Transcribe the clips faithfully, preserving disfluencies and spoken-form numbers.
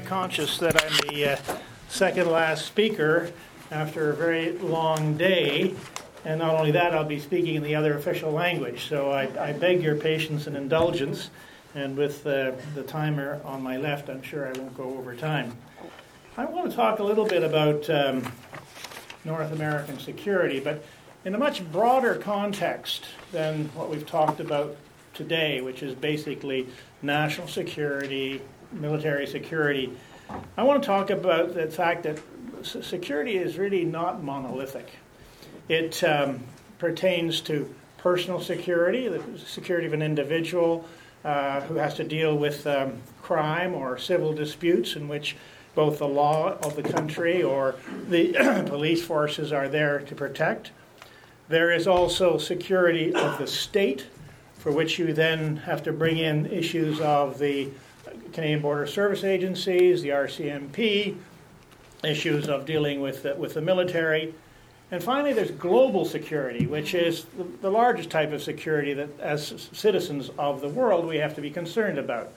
conscious that I'm the uh, second last speaker after a very long day, and not only that, I'll be speaking in the other official language. So I, I beg your patience and indulgence, and with uh, the timer on my left, I'm sure I won't go over time. I want to talk a little bit about um, North American security, but in a much broader context than what we've talked about today, which is basically national security, military security. I want to talk about the fact that security is really not monolithic. It um, pertains to personal security, the security of an individual uh, who has to deal with um, crime or civil disputes in which both the law of the country or the police forces are there to protect. There is also security of the state, for which you then have to bring in issues of the Canadian Border Service Agencies, the R C M P, issues of dealing with the, with the military. And finally, there's global security, which is the, the largest type of security that, as citizens of the world, we have to be concerned about.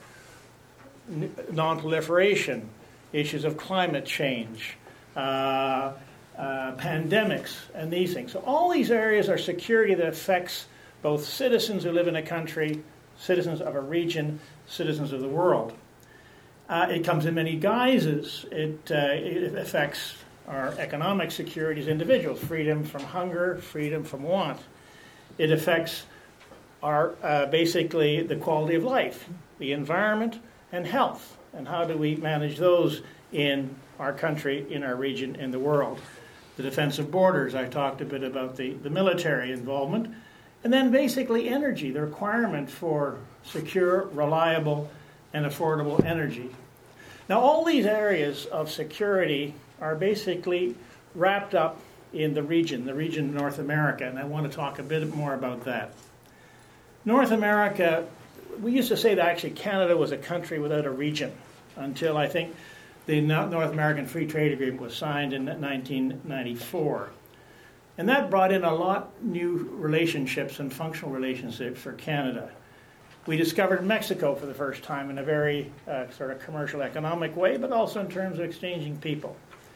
N- non-proliferation, issues of climate change, uh, uh, pandemics, and these things. So all these areas are security that affects both citizens who live in a country, citizens of a region, citizens of the world. Uh, it comes in many guises. It, uh, it affects our economic security as individuals, freedom from hunger, freedom from want. It affects our uh, basically the quality of life, the environment, and health. And how do we manage those in our country, in our region, in the world? The defense of borders, I talked a bit about the, the military involvement. And then basically energy, the requirement for secure, reliable, and affordable energy. Now, all these areas of security are basically wrapped up in the region, the region of North America, and I want to talk a bit more about that. North America, we used to say that actually Canada was a country without a region until I think the North American Free Trade Agreement was signed in nineteen ninety-four. And that brought in a lot new relationships and functional relationships for Canada. We discovered Mexico for the first time in a very uh, sort of commercial economic way, but also in terms of exchanging people.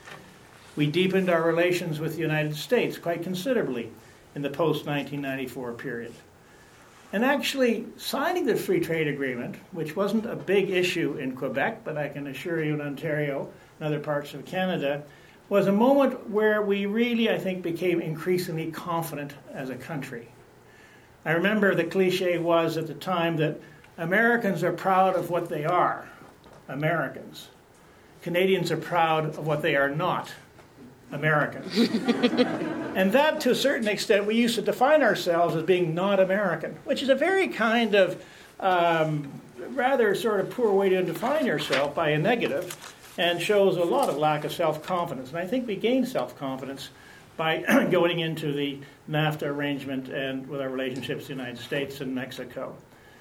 We deepened our relations with the United States quite considerably in the post-nineteen ninety-four period. And actually, signing the Free Trade Agreement, which wasn't a big issue in Quebec, but I can assure you in Ontario and other parts of Canada, was a moment where we really, I think, became increasingly confident as a country. I remember the cliche was at the time that Americans are proud of what they are, Americans. Canadians are proud of what they are not, Americans. And that, to a certain extent, we used to define ourselves as being not American, which is a very kind of um, rather sort of poor way to define yourself by a negative, and shows a lot of lack of self-confidence. And I think we gained self-confidence by going into the NAFTA arrangement and with our relationships with the United States and Mexico.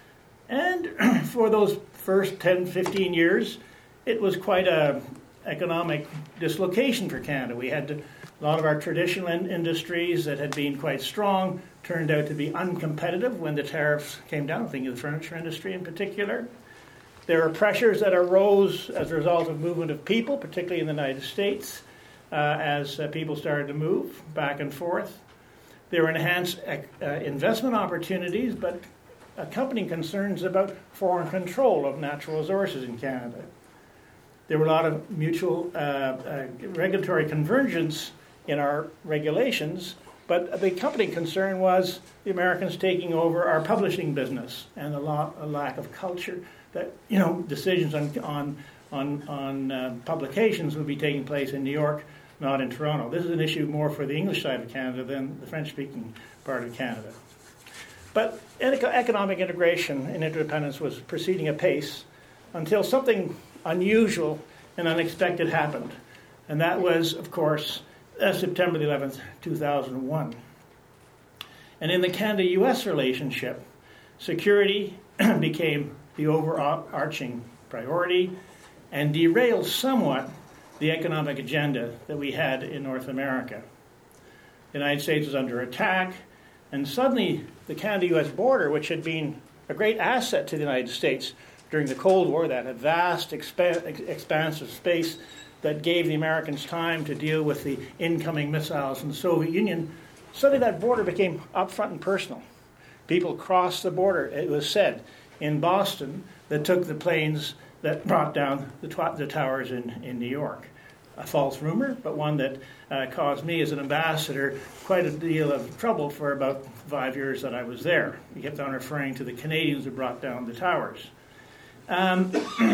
And for those first ten, fifteen years, it was quite a economic dislocation for Canada. We had to, a lot of our traditional in- industries that had been quite strong turned out to be uncompetitive when the tariffs came down. I'm thinking of the furniture industry in particular. There are pressures that arose as a result of movement of people, particularly in the United States, uh, as uh, people started to move back and forth. There were enhanced uh, investment opportunities, but accompanying concerns about foreign control of natural resources in Canada. There were a lot of mutual uh, uh, regulatory convergence in our regulations, but the accompanying concern was the Americans taking over our publishing business and a, lot, a lack of culture. That, you know, decisions on on on, on uh, publications would be taking place in New York, not in Toronto. This is an issue more for the English side of Canada than the French-speaking part of Canada. But economic integration and interdependence was proceeding apace until something unusual and unexpected happened. And that was, of course, uh, September the eleventh, two thousand one. And in the Canada-U S relationship, security became the overarching priority and derailed somewhat the economic agenda that we had in North America. The United States was under attack, and suddenly the Canada-U S border, which had been a great asset to the United States, during the Cold War, that had vast expa- expanse of space that gave the Americans time to deal with the incoming missiles from the Soviet Union, suddenly that border became upfront and personal. People crossed the border, it was said, in Boston that took the planes that brought down the, tw- the towers in, in New York. A false rumor, but one that uh, caused me as an ambassador quite a deal of trouble for about five years that I was there. We kept on referring to the Canadians who brought down the towers. Um,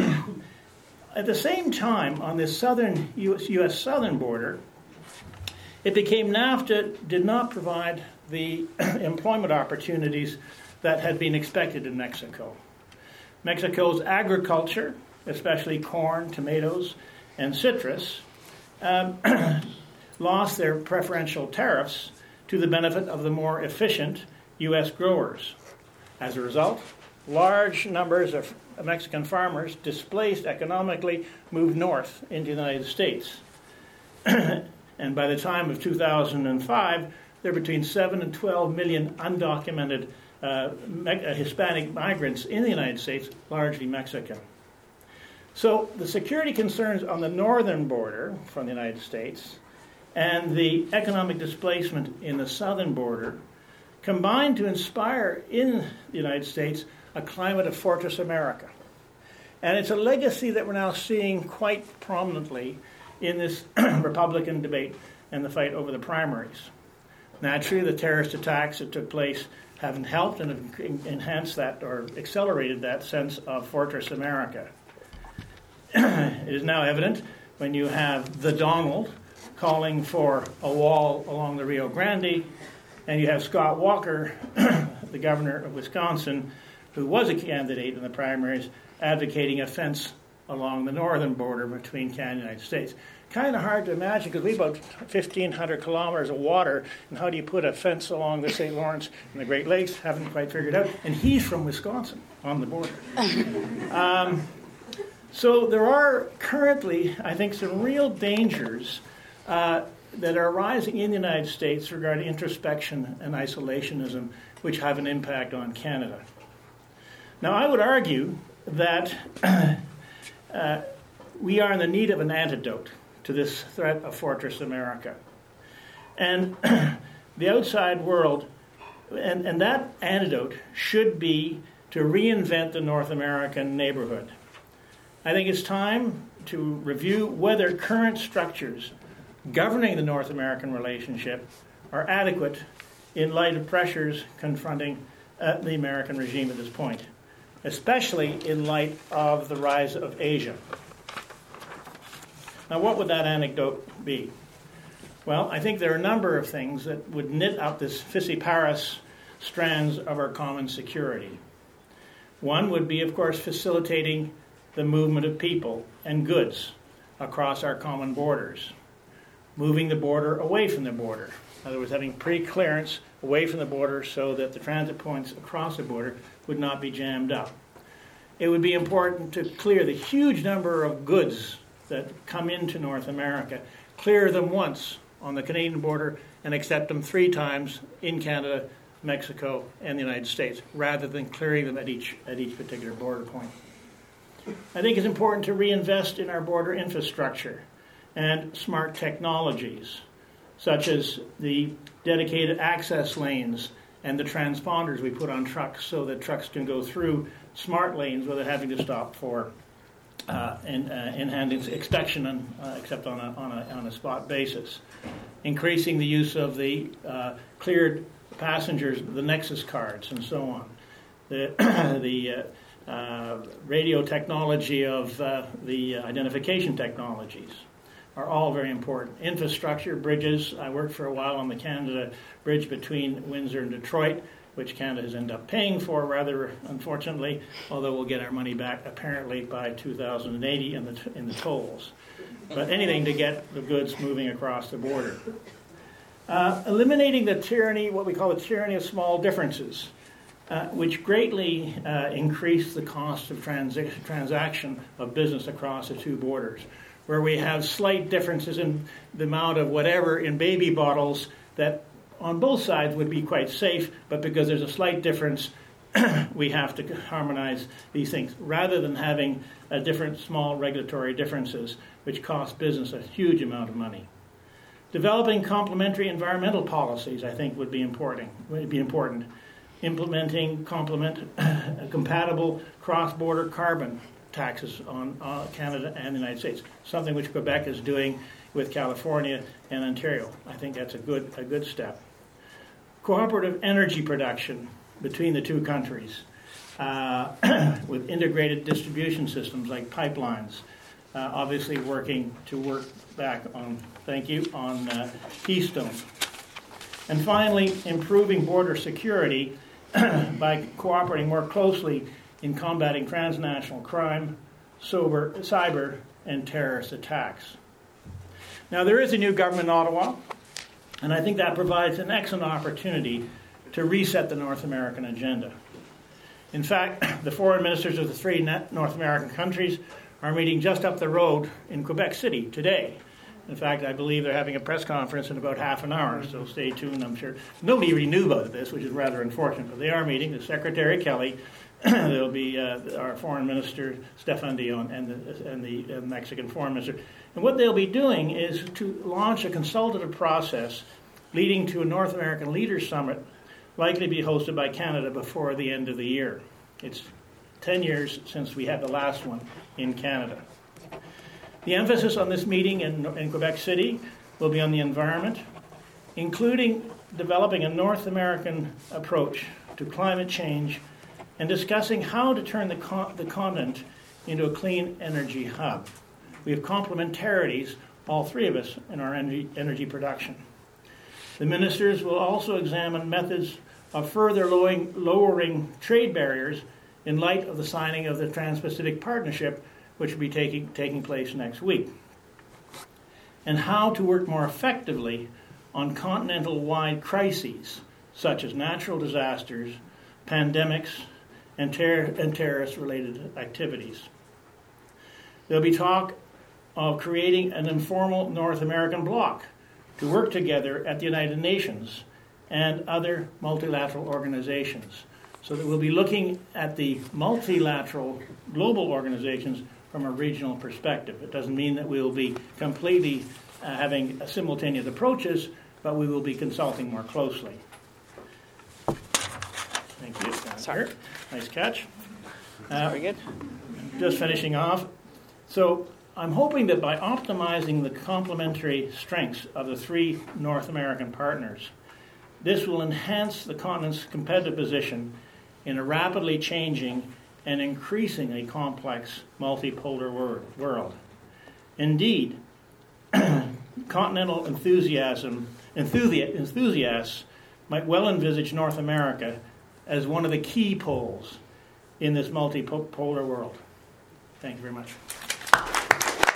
at the same time, on this southern U S, U S southern border, it became NAFTA did not provide the employment opportunities that had been expected in Mexico. Mexico's agriculture, especially corn, tomatoes, and citrus, um, lost their preferential tariffs to the benefit of the more efficient U S growers. As a result, large numbers of Mexican farmers, displaced economically, moved north into the United States. And by the time of two thousand five, there were between seven and twelve million undocumented uh, me- Hispanic migrants in the United States, largely Mexican. So the security concerns on the northern border from the United States and the economic displacement in the southern border combined to inspire in the United States a climate of Fortress America. And it's a legacy that we're now seeing quite prominently in this Republican debate and the fight over the primaries. Naturally, the terrorist attacks that took place haven't helped and have enhanced that or accelerated that sense of Fortress America. It is now evident when you have the Donald calling for a wall along the Rio Grande, and you have Scott Walker, the governor of Wisconsin, who was a candidate in the primaries, advocating a fence along the northern border between Canada and the United States. Kind of hard to imagine because we have about fifteen hundred kilometers of water, and how do you put a fence along the Saint Lawrence and the Great Lakes? Haven't quite figured out. And he's from Wisconsin, on the border. Um, so there are currently, I think, some real dangers uh, that are arising in the United States regarding introspection and isolationism, which have an impact on Canada. Now, I would argue that uh, we are in the need of an antidote to this threat of Fortress America. And the outside world, and, and that antidote should be to reinvent the North American neighborhood. I think it's time to review whether current structures governing the North American relationship are adequate in light of pressures confronting uh, the American regime at this point, especially in light of the rise of Asia. Now, what would that anecdote be? Well, I think there are a number of things that would knit up this fissiparous strands of our common security. One would be, of course, facilitating the movement of people and goods across our common borders, moving the border away from the border. In other words, having pre-clearance away from the border so that the transit points across the border would not be jammed up. It would be important to clear the huge number of goods that come into North America, clear them once on the Canadian border and accept them three times in Canada, Mexico, and the United States, rather than clearing them at each at each particular border point. I think it's important to reinvest in our border infrastructure and smart technologies, such as the dedicated access lanes and the transponders we put on trucks so that trucks can go through smart lanes without having to stop for uh, in, uh, in-hand inspection, and, uh, except on a, on, a, on a spot basis. Increasing the use of the uh, cleared passengers, the Nexus cards, and so on. The, the uh, uh, radio technology of uh, the identification technologies are all very important. Infrastructure, bridges. I worked for a while on the Canada Bridge between Windsor and Detroit, which Canada has ended up paying for, rather unfortunately, although we'll get our money back apparently by two thousand eighty in the, t- in the tolls. But anything to get the goods moving across the border. Uh, eliminating the tyranny, what we call the tyranny of small differences, uh, which greatly uh, increase the cost of transi- transaction of business across the two borders, where we have slight differences in the amount of whatever in baby bottles that on both sides would be quite safe, but because there's a slight difference, we have to harmonize these things rather than having a different small regulatory differences which cost business a huge amount of money. Developing complementary environmental policies, I think, would be important. Would be important. Implementing complement, uh, compatible cross-border carbon taxes on uh, Canada and the United States, something which Quebec is doing with California and Ontario. I think that's a good a good step. Cooperative energy production between the two countries, uh, with integrated distribution systems like pipelines. Uh, obviously, working to work back on. Thank you on uh, Keystone, and finally, improving border security by cooperating more closely in combating transnational crime, sober, cyber, and terrorist attacks. Now, there is a new government in Ottawa, and I think that provides an excellent opportunity to reset the North American agenda. In fact, the foreign ministers of the three North American countries are meeting just up the road in Quebec City today. In fact, I believe they're having a press conference in about half an hour, so stay tuned, I'm sure. Nobody really knew about this, which is rather unfortunate, but they are meeting. The Secretary Kelly, there'll be uh, our Foreign Minister, Stefan Dion, and the, and the uh, Mexican Foreign Minister. And what they'll be doing is to launch a consultative process leading to a North American Leaders Summit, likely to be hosted by Canada before the end of the year. It's ten years since we had the last one in Canada. The emphasis on this meeting in, in Quebec City will be on the environment, including developing a North American approach to climate change and discussing how to turn the, con- the continent into a clean energy hub. We have complementarities, all three of us, in our energy, energy production. The ministers will also examine methods of further lowering, lowering trade barriers in light of the signing of the Trans-Pacific Partnership, which will be taking, taking place next week, and how to work more effectively on continental-wide crises, such as natural disasters, pandemics, and, ter- and terrorist-related activities. There'll be talk of creating an informal North American bloc to work together at the United Nations and other multilateral organizations. So that we'll be looking at the multilateral global organizations from a regional perspective. It doesn't mean that we'll be completely uh, having simultaneous approaches, but we will be consulting more closely. Thank you. Sorry. Nice catch. Uh, Very good. Just finishing off. So I'm hoping that by optimizing the complementary strengths of the three North American partners, this will enhance the continent's competitive position in a rapidly changing and increasingly complex multipolar wor- world. Indeed, continental enthusiasm, enthusi- enthusiasts might well envisage North America as one of the key poles in this multipolar world. Thank you very much.